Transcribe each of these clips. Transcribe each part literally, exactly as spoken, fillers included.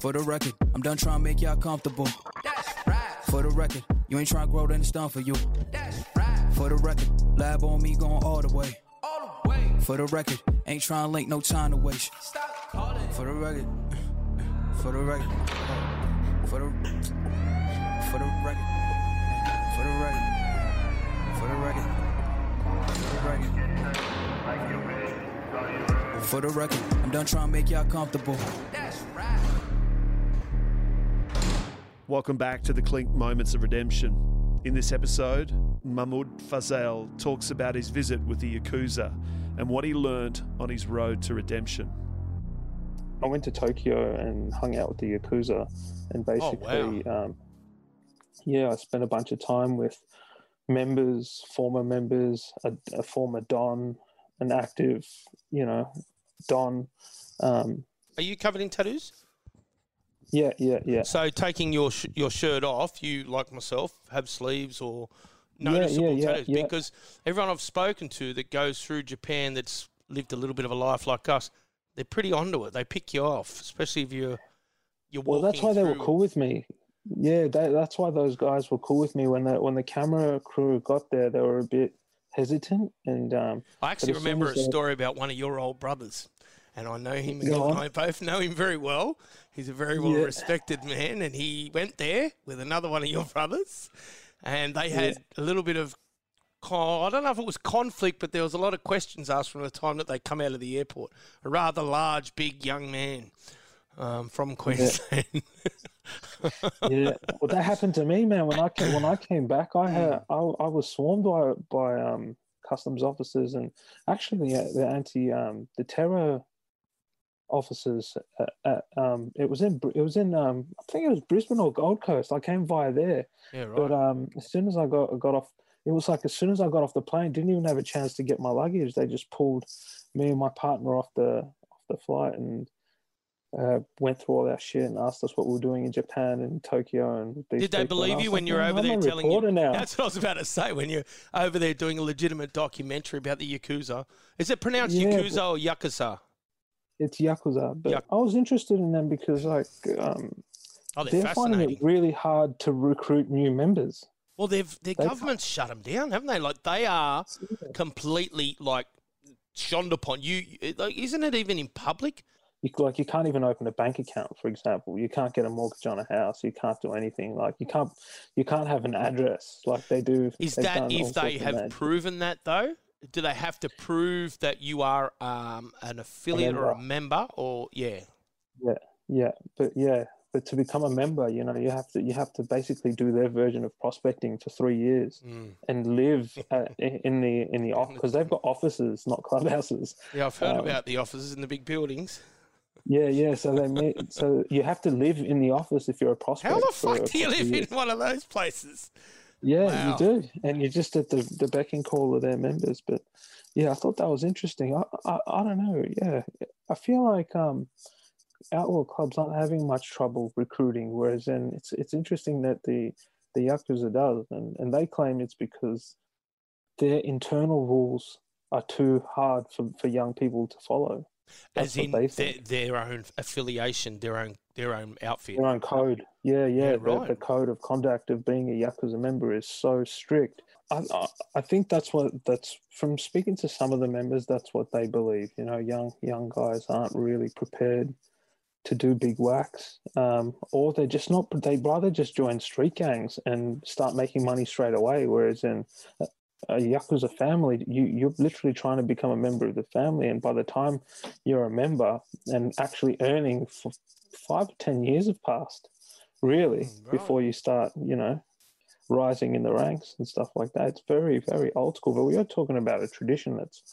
For the record, I'm done trying to make y'all comfortable. That's right. For the record, you ain't trying to grow, then it's done for you. That's right. For the record, lab on me going all the way. All the way. For the record, ain't trying to link, no time to waste. Stop calling. For the record, for the record, for the, for the record, for the record, for the record, for the record. For the record, I'm done trying to make y'all comfortable. That's right. Welcome back to the Clink Moments of Redemption. In this episode, Mahmoud Fazel talks about his visit with the Yakuza and what he learned on his road to redemption. I went to Tokyo and hung out with the Yakuza, and basically, oh, wow. um, yeah, I spent a bunch of time with members, former members, a, a former Don, an active, you know, Don. Um, Are you covered in tattoos? Yeah, yeah, yeah. So taking your sh- your shirt off, you, like myself, have sleeves or Yeah, noticeable yeah, yeah, tattoos? yeah. Because everyone I've spoken to that goes through Japan that's lived a little bit of a life like us, they're pretty onto it. They pick you off, especially if you're you're Well, walking that's why they were through- cool with me. Yeah, they, that's why those guys were cool with me. When the when the camera crew got there, they were a bit hesitant. And um, I actually but as soon remember as a they- story about one of your old brothers, and I know him, and Go you and on. I both know him very well. He's a very well respected man, and he went there with another one of your brothers, and they had a little bit of, con- I don't know if it was conflict, but there was a lot of questions asked from the time that they come out of the airport. A rather large, big young man um, from Queensland. yeah, well, that happened to me, man. When I came, when I came back, I had I, I was swarmed by by um, customs officers and actually the the anti um, the terror officers. At, at, um, it was in it was in um, I think it was Brisbane or Gold Coast. I came via there, Yeah, right. but um, as soon as I got got off, it was like as soon as I got off the plane, didn't even have a chance to get my luggage. They just pulled me and my partner off the off the flight and. Uh, went through all our shit and asked us what we were doing in Japan and Tokyo. And these Did they people. And I believe was you when like, you're "Man, over I'm there a telling you? reporter now." That's what I was about to say. When you're over there doing a legitimate documentary about the Yakuza, is it pronounced Yeah, Yakuza but- or Yakuza? It's Yakuza, but Yak- I was interested in them because like um, Oh, they're, they're finding fascinating. it really hard to recruit new members. Well, they've their They- government's shut them down, haven't they? Like they are completely like shunned upon. You, like, isn't it even in public? You, like you can't even open a bank account, for example. You can't get a mortgage on a house. You can't do anything. Like you can't you can't have an address like they do. Is They've that done all if they sorts of have magic. proven that though? Do they have to prove that you are um, an affiliate or a member? Or yeah, Yeah, yeah, but yeah, but to become a member, you know, you have to you have to basically do their version of prospecting for three years Mm. and live uh, in the in the office because they've got offices, not clubhouses. yeah, I've heard Um, about the offices in the big buildings. Yeah, yeah. So they meet, so you have to live in the office if you're a prospect. How the for fuck a do you couple of live years. in one of those places? Yeah, Wow. you do, and you're just at the, the beck and call of their members. But yeah, I thought that was interesting. I, I I don't know. Yeah, I feel like um, outlaw clubs aren't having much trouble recruiting, whereas then it's it's interesting that the the Yakuza does, and and they claim it's because their internal rules are too hard for, for young people to follow. That's As in what they their, think. their own affiliation, their own their own outfit. Their own code. Yeah, yeah. Yeah, the, right. the code of conduct of being a Yakuza member is so strict. I, I, I think that's what that's from speaking to some of the members. That's what they believe. You know, young young guys aren't really prepared to do big whacks, um, or they're just not. They'd rather just join street gangs and start making money straight away. Whereas in a, a Yakuza family, you you're literally trying to become a member of the family, and by the time you're a member and actually earning for five or ten years have passed, really, Right. before you start, you know, rising in the ranks and stuff like that. It's very, very old school. But we are talking about a tradition that's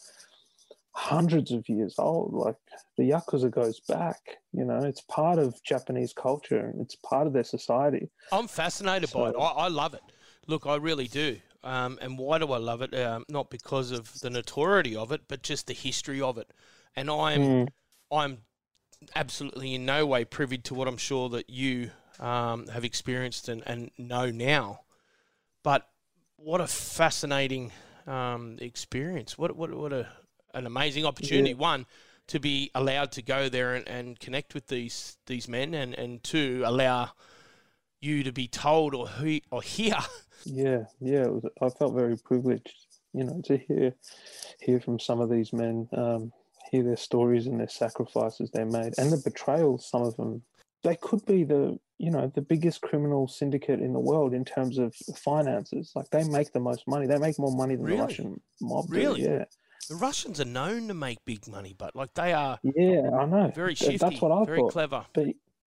hundreds of years old. Like the Yakuza goes back, you know, it's part of Japanese culture and it's part of their society. I'm fascinated by it. So- I, I love it. Look, I really do. Um, and why do I love it? Um, not because of the notoriety of it, but just the history of it. And I'm, Mm. I'm absolutely in no way privy to what I'm sure that you um, have experienced and, and know now. But what a fascinating um, experience! What what what a an amazing opportunity. Yeah. One, to be allowed to go there and, and connect with these these men, and, and to allow you to be told or he, or hear. Yeah, yeah. It was, I felt very privileged, you know, to hear hear from some of these men, um, hear their stories and their sacrifices they made, and the betrayals. Some of them, they could be the you know the biggest criminal syndicate in the world in terms of finances. Like they make the most money. They make more money than Really? the Russian mob. do, Really? Yeah. The Russians are known to make big money, but like they are Yeah, I know. very Th- shifty, That's what I very thought. clever. But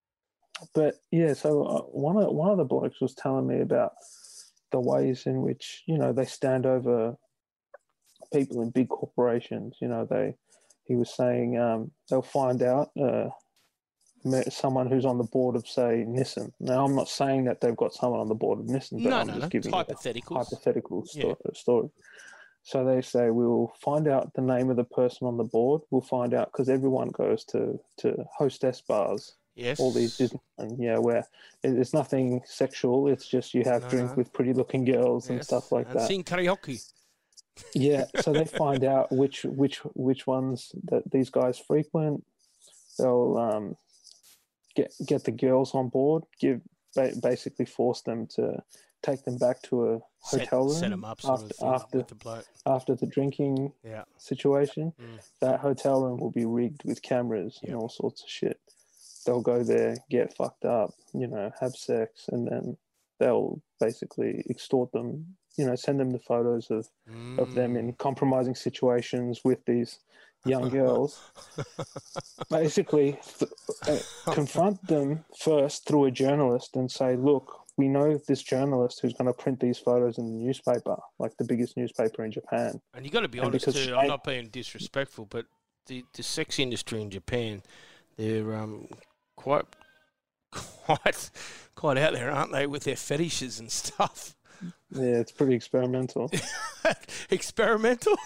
but yeah, so uh, one of one of the blokes was telling me about the ways in which you know they stand over people in big corporations. You know, they he was saying um, they'll find out uh, me- someone who's on the board of say Nissan. Now, I'm not saying that they've got someone on the board of Nissan, but No, I'm no, just no. giving It's you a hypotheticals. hypothetical Yeah. sto- story. So they say we'll find out the name of the person on the board. We'll find out because everyone goes to to hostess bars, Yes. all these businessmen, yeah, where it- it's nothing sexual. It's just you have No, drink no. with pretty looking girls and Yes, stuff like and that. sing karaoke. Yeah, so they find out which which which ones that these guys frequent. They'll um, get get the girls on board, give ba- basically force them to take them back to a Set, hotel room set 'em up sort after of thing after with the bloke. after the drinking Yeah. situation. Mm. That hotel room will be rigged with cameras Yep. and all sorts of shit. They'll go there, get fucked up, you know, have sex, and then they'll basically extort them, you know, send them the photos of, of them in compromising situations with these young girls. Basically, th- uh, confront them first through a journalist and say, look, we know this journalist who's going to print these photos in the newspaper, like the biggest newspaper in Japan. And you got to be And honest because too. I'm she- not being disrespectful, but the, the sex industry in Japan, they're um quite quite quite out there, aren't they, with their fetishes and stuff? Yeah, it's pretty experimental. Experimental.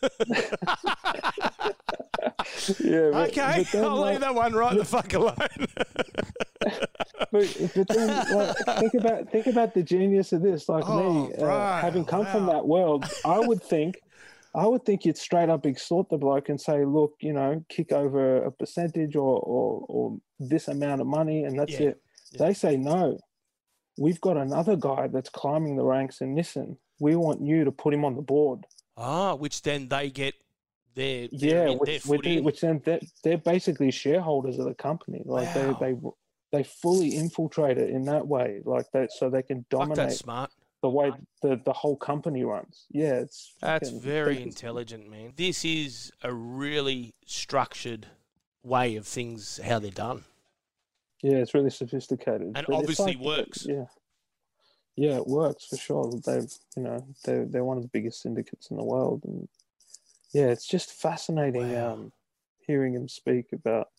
Yeah, but, Okay, but then, I'll like, leave that one right the fuck alone. But, but then, like, think about think about the genius of this. Like Oh, me, bro, uh, having come from wow. that world, I would think, I would think you'd straight up extort the bloke and say, look, you know, kick over a percentage or or, or this amount of money, and that's Yeah, it. yeah. They say no. We've got another guy that's climbing the ranks in Nissan. We want you to put him on the board. Ah, which then they get their, their, Yeah, their which, foot which, in. which then they're, they're basically shareholders of the company. Like Wow. they they they fully infiltrate it in that way, like that, so they can Fuck, that's dominate smart. the way the, the whole company runs. Yeah, it's That's fucking- very they- intelligent, man. This is a really structured way of things, how they're done. Yeah, it's really sophisticated, And But it's obviously like- works. Yeah, yeah, it works for sure. They've you know they're they're one of the biggest syndicates in the world, and yeah, it's just fascinating Wow. um, hearing him speak about.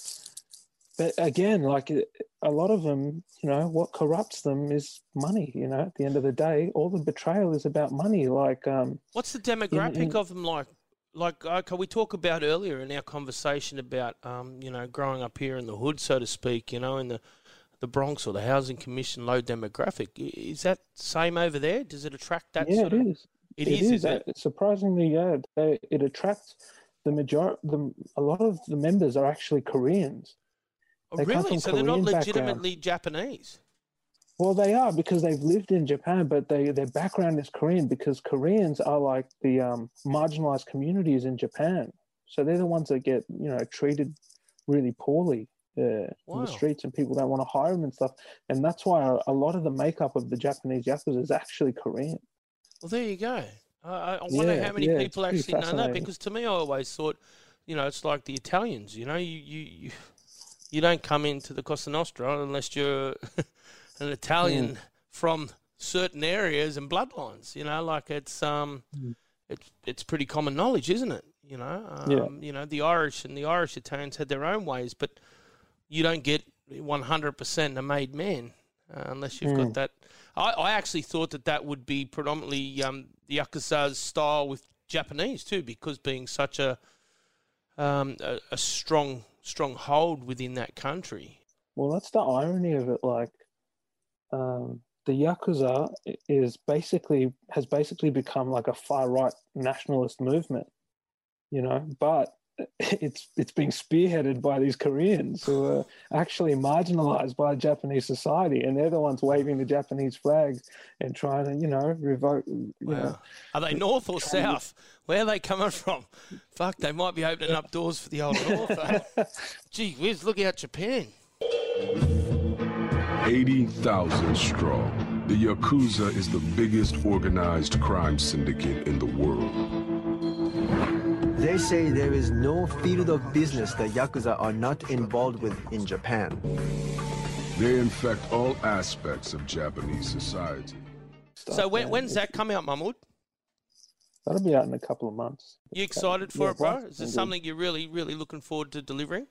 But again, like it, a lot of them, you know, what corrupts them is money. You know, at the end of the day, all the betrayal is about money. Like, um, What's the demographic in- of them like? Like, okay, we talk about earlier in our conversation about, um, you know, growing up here in the hood, so to speak, you know, in the, the Bronx or the Housing Commission low demographic. I- Is that same over there? Does it attract that yeah, sort it of... is. It is, is uh, it? Surprisingly, yeah, they, it attracts the majority. The, a lot of the members are actually Koreans. Oh, they come really? from So they're not Korean background. legitimately Japanese? Well, they are because they've lived in Japan, but they their background is Korean because Koreans are like the um, marginalized communities in Japan. So they're the ones that get you know treated really poorly uh, in Wow. the streets, and people don't want to hire them and stuff. And that's why a, a lot of the makeup of the Japanese yakuza is actually Korean. Well, there you go. I, I I wonder Yeah, how many yeah, it's people pretty actually know that, fascinating. because to me, I always thought, you know, it's like the Italians. You know, you you you, you don't come into the Costa Nostra unless you're an Italian Mm. from certain areas and bloodlines. You know, like it's um, Mm. it's it's pretty common knowledge, isn't it? You know, um, Yeah. you know, the Irish and the Irish Italians had their own ways, but you don't get one hundred percent a made man uh, unless you've got Mm. that. I, I actually thought that that would be predominantly um, the Yakuza's style with Japanese too, because being such a um, a, a strong strong hold within that country. Well, that's the irony of it. Like, um, the Yakuza is basically has basically become like a far right nationalist movement, you know. But it's it's being spearheaded by these Koreans who are actually marginalized by Japanese society, and they're the ones waving the Japanese flag and trying to, you know, revoke. You Wow. know, Are they north or south? Where are they coming from? Fuck, they might be opening up doors for the old north. Eh? Gee whiz, look out Japan. eighty thousand strong, the Yakuza is the biggest organized crime syndicate in the world. They say there is no field of business that Yakuza are not involved with in Japan. They infect all aspects of Japanese society. So when, when's that come out, Mahmood? That'll be out in a couple of months. You excited for Yeah, it, bro? well, Is this indeed. something you're really, really looking forward to delivering?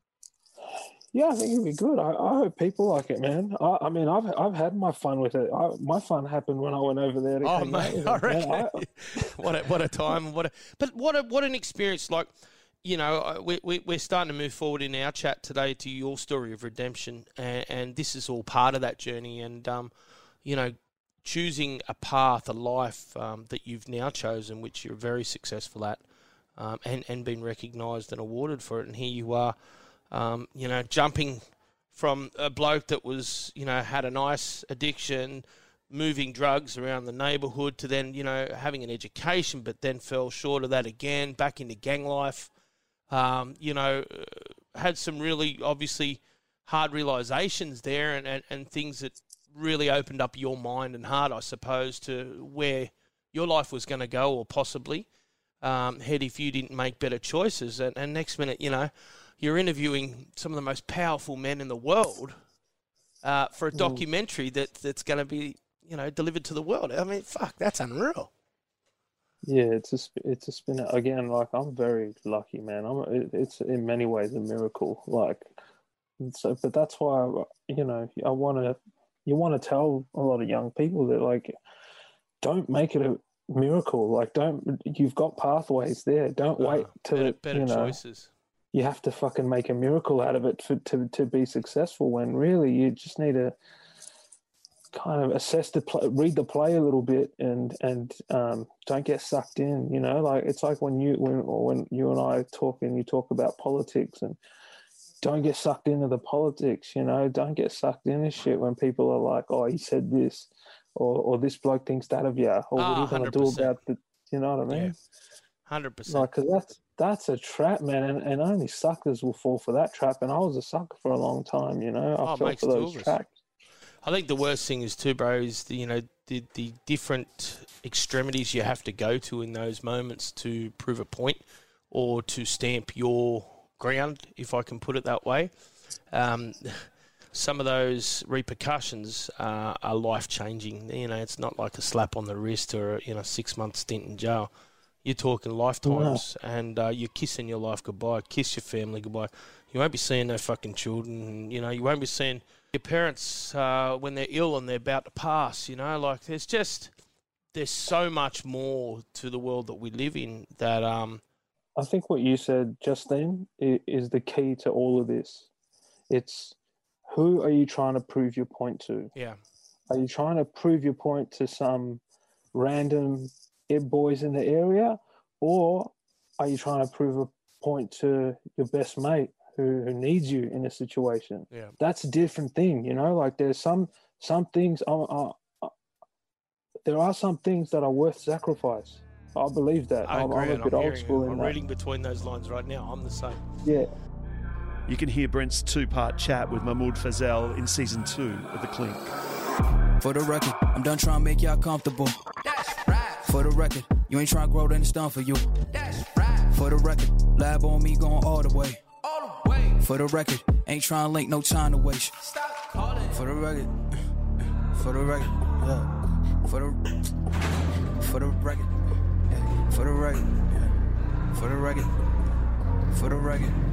Yeah, I think it'll be good. I, I hope people like it, man. I, I mean, I've I've had my fun with it. I, my fun happened when I went over there to Oh, hang out mate, with I it, man. reckon. I- what a, what a time! What a, but what a, what an experience! Like, you know, we, we we're starting to move forward in our chat today to your story of redemption, and, and this is all part of that journey. And um, you know, choosing a path, a life um, that you've now chosen, which you're very successful at, um, and and been recognised and awarded for it. And here you are, um, you know, jumping from a bloke that was, you know, had a nice addiction, moving drugs around the neighbourhood, to then, you know, having an education, but then fell short of that again, back into gang life. Um, you know, had some really obviously hard realisations there, and, and, and things that really opened up your mind and heart, I suppose, to where your life was going to go, or possibly um, head if you didn't make better choices. And, and next minute, you know, you're interviewing some of the most powerful men in the world uh, for a documentary that that's going to be, you know, delivered to the world. I mean, fuck, that's unreal. Yeah, it's a sp- it's a spin again. Like, I'm very lucky, man. I'm it, it's in many ways a miracle. Like, so, but that's why, you know, I want to you want to tell a lot of young people that, like, don't make it a miracle. Like, don't you've got pathways there. Don't Uh, wait till better, it, better you know, choices. you have to fucking make a miracle out of it for, to to be successful. When really you just need to kind of assess the play, read the play a little bit, and and um, don't get sucked in. You know, like, it's like when you when or when you and I talk and you talk about politics, and don't get sucked into the politics. You know, don't get sucked into shit when people are like, oh, he said this, or or this bloke thinks that of you, or what Ah, are you going to do one hundred percent. about the? You know what I mean? Yeah. one hundred percent. Like, because that's that's a trap, man, and, and only suckers will fall for that trap. And I was a sucker for a long time, you know. I Oh, fell makes for two those of us. traps. I think the worst thing is too, bro, is the, you know, the, the different extremities you have to go to in those moments to prove a point, or to stamp your ground, if I can put it that way. Um, some of those repercussions uh, are life-changing. You know, it's not like a slap on the wrist or, you know, six-month stint in jail. You're talking lifetimes, and uh, you're kissing your life goodbye, kiss your family goodbye. You won't be seeing no fucking children. You know, you won't be seeing your parents uh, when they're ill and they're about to pass. You know, like, there's just there's so much more to the world that we live in that um. I think what you said just then i- is the key to all of this. It's, who are you trying to prove your point to? Yeah. Are you trying to prove your point to some random ed boys in the area, or are you trying to prove a point to your best mate who, who needs you in a situation? Yeah. That's a different thing, you know. Like, there's some some things. Uh, uh, uh, there are some things that are worth sacrifice. I believe that. I I'm, agree. I'm a and bit I'm old hearing school it. in I'm that. reading between those lines right now. I'm the same. Yeah. You can hear Brent's two-part chat with Mahmoud Fazel in season two of The Clink. For the record, I'm done trying to make y'all comfortable. That's right. For the record, you ain't trying to grow, then it's done for you. That's right. For the record, lab on me going all the way. All the way. For the record, ain't trying to link, no time to waste. Stop calling. For the record, for the record, yeah. For the, for the record, yeah. For the record, yeah. For the record, for the record.